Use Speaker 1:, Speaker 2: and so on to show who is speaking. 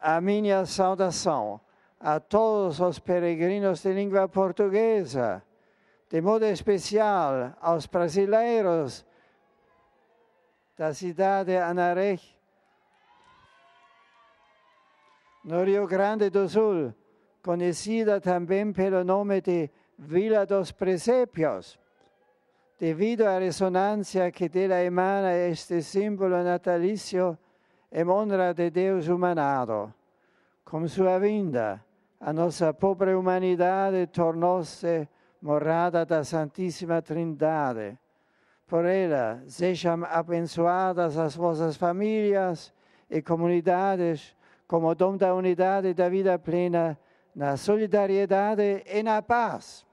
Speaker 1: a minha saudação a todos os peregrinos de língua portuguesa, de modo especial aos brasileiros da cidade de Anaré, no Rio Grande do Sul, conhecida também pelo nome de Vila dos Presépios, devido à ressonância que dela emana este símbolo natalício em honra de Deus humanado. Com sua vinda, a nossa pobre humanidade tornou-se morada da Santíssima Trindade. Por ela, sejam abençoadas as vossas famílias e comunidades como dom da unidade da vida plena, na solidariedade e na paz.